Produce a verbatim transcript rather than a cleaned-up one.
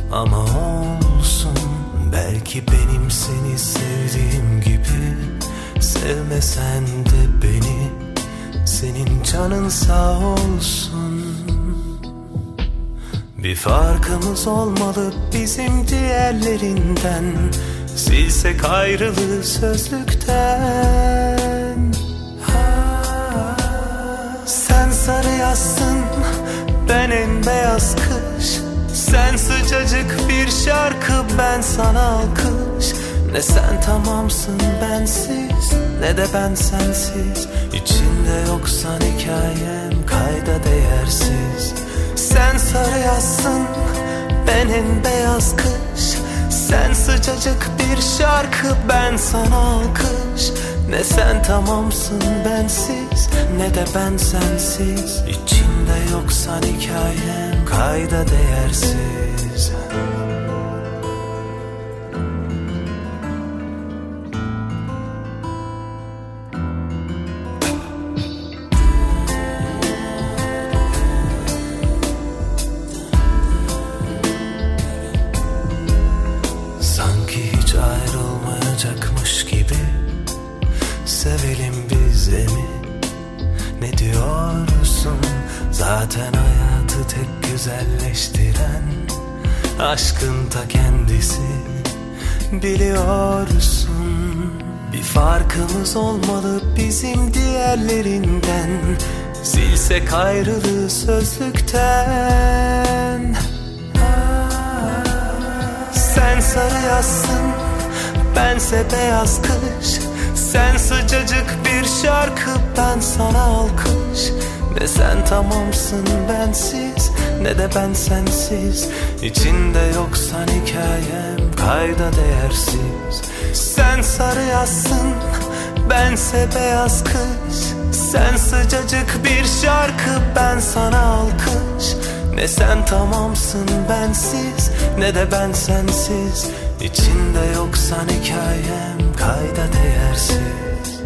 Ama olsun, belki benim seni sevdiğim gibi sevmesen de beni, senin canın sağ olsun. Bir farkımız olmalı bizim diğerlerinden, silsek ayrılığı sözlükten. Ha, sen sarı yazsın, ben en beyaz kış. Sen sıcacık bir şarkı, ben sana alkış. Ne sen tamamsın bensiz, ne de ben sensiz. İçinde yoksan hikayem kayda değersiz. Sen sarı yazsın, ben en beyaz kış. Sen sıcacık bir şarkı, ben sana alkış. Ne sen tamamsın bensiz, ne de ben sensiz. İçinde yoksan hikayem kayda değersiz. Sanki hiç ayrılmayacakmış gibi sevelim biz de mi? Ne diyorsun? Zaten hayatı tek güzelleştiren aşkın ta kendisi, biliyorsun. Bir farkımız olmalı bizim diğerlerinden, silsek ayrılığı sözlükten. Sen sarı yazsın, bense beyaz kış. Sen sıcacık bir şarkı, ben sana alkış. Ne sen tamamsın bensiz, ne de ben sensiz. İçinde yoksan hikayem kayda değersiz. Sen sarı yazsın, bense beyaz kış. Sen sıcacık bir şarkı, ben sana alkış. Ne sen tamamsın bensiz, ne de ben sensiz. İçinde yoksan hikayem kayda değersiz.